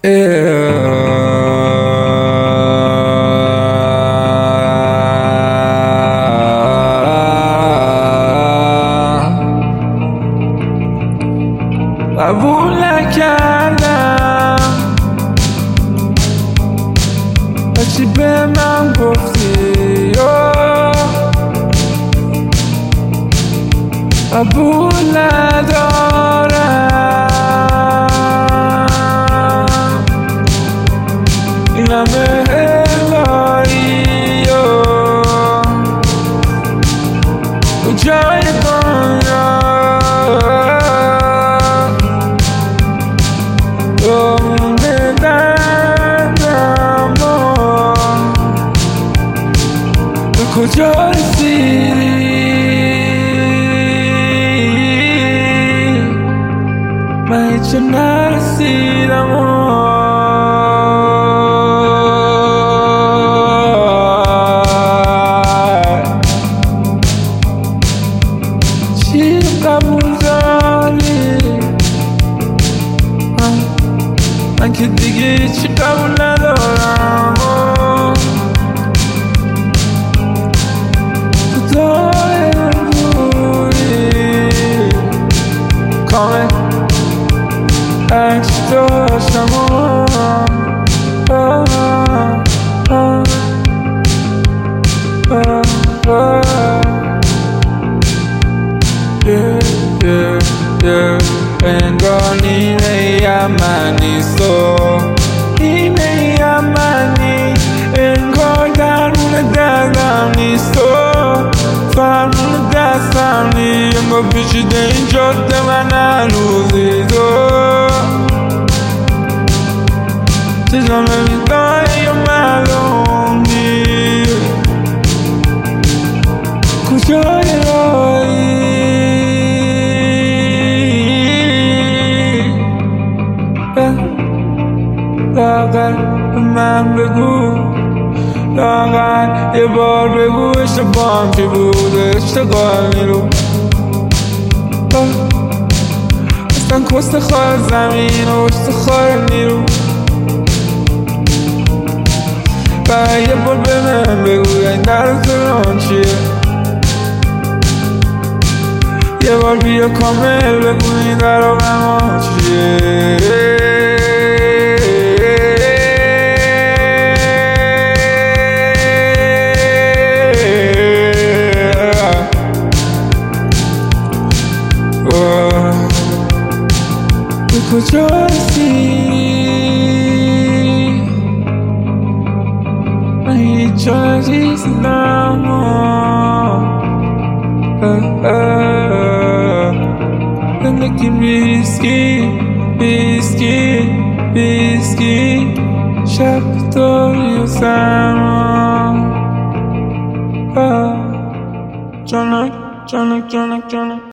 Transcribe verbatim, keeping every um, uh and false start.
قبول نکردم هرچی به من گفتی قبول ندارم این همه الهی کجای دنیا مونده دردم به کجا رسیدی من هیچ نرسیدم چی قبول داری من که دیگه چی قبول ندارم خدای روی کامل عکس داشتم انگار نیمه یمنی سو نیمه یمنی انگار درمون دردم نیست و فرمون دستم نی انگار پیچیده این جاده من هنوزی تو چشم نمیدای یا معلوم نی کجای رایی لاغر به من بگو لاغر یه بار بگو اشتباهم چی بود اشتغال نیرو اصلا کست خواهر زمین و اشت خواهر نیرو و یه بار به من بگو این در تران چیه یه بار بیا کامل بگو این در آقا چیه کجا رسیدی من هیچ جا نیستم زندگی ریسکی ریسکی ریسکی شب داری و سرما جانک جانک جانک جانک